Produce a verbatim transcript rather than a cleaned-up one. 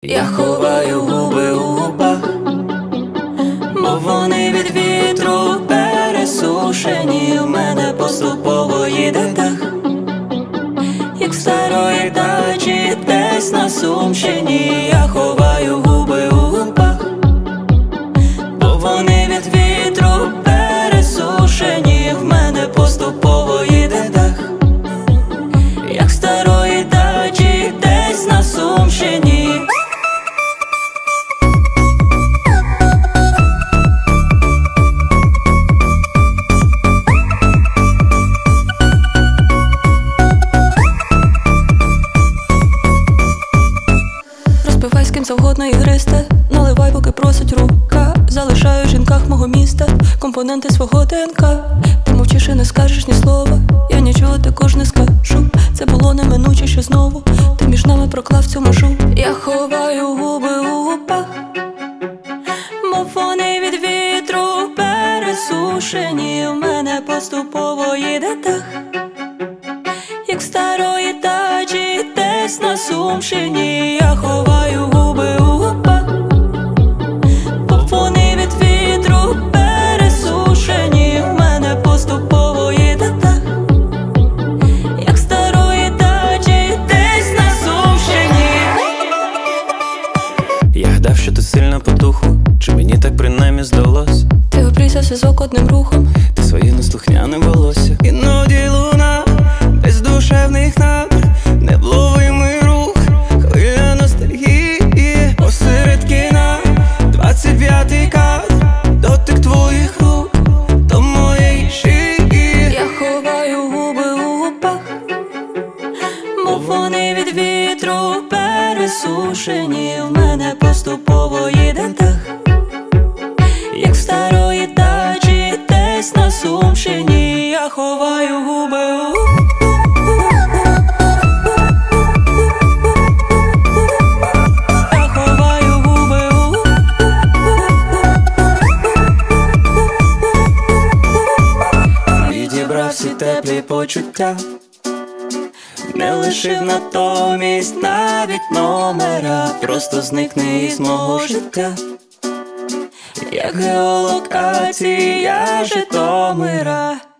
Я ховаю губи у губах, бо вони від вітру пересушені. У мене поступово їде дах, як в старої дачі десь на Сумщині. Я ховаю губи у губах, бо вони від вітру пересушені. В мене поступово їде дах, як в старої дачі десь на Сумщині. Розпивай з ким завгодно ігристе, наливай, поки просить рука. Залишаю в жінках мого міста компоненти свого ДНК. Ти мовчиш і не скажеш ні слова, я нічого також не скажу. Це було неминуче, що знову ти між нами проклав цю межу. Я ховаю губи у губах, бо вони від вітру пересушені. У мене поступово їде дах, як в старої дачі десь на Сумщині. Я ховаю губи у губах, бо вони від вітру пересушені. В мене поступово їде дах, як в старої дачі десь на Сумщині. Я гадав, що ти сильно потухла, чи мені так принаймні здалось? Ти обрізав зв'язок одним рухом, ти своє неслухняне волосся. Іноді луна без душевних намір, невловимий рух, хвиля ностальгії. Посеред кіна двадцять п'ятий кадр, дотик твоїх рук до моєї шиї. Я ховаю губи у губах, бо вони від вітру пересушені. В мене поступово їде дах, як в старої дачі десь на Сумщині. Я ховаю губи у Я ховаю губи у Відібрав всі теплі почуття, не лишив натомість навіть номера. Просто зникни із мого життя, як геолокація Житомира.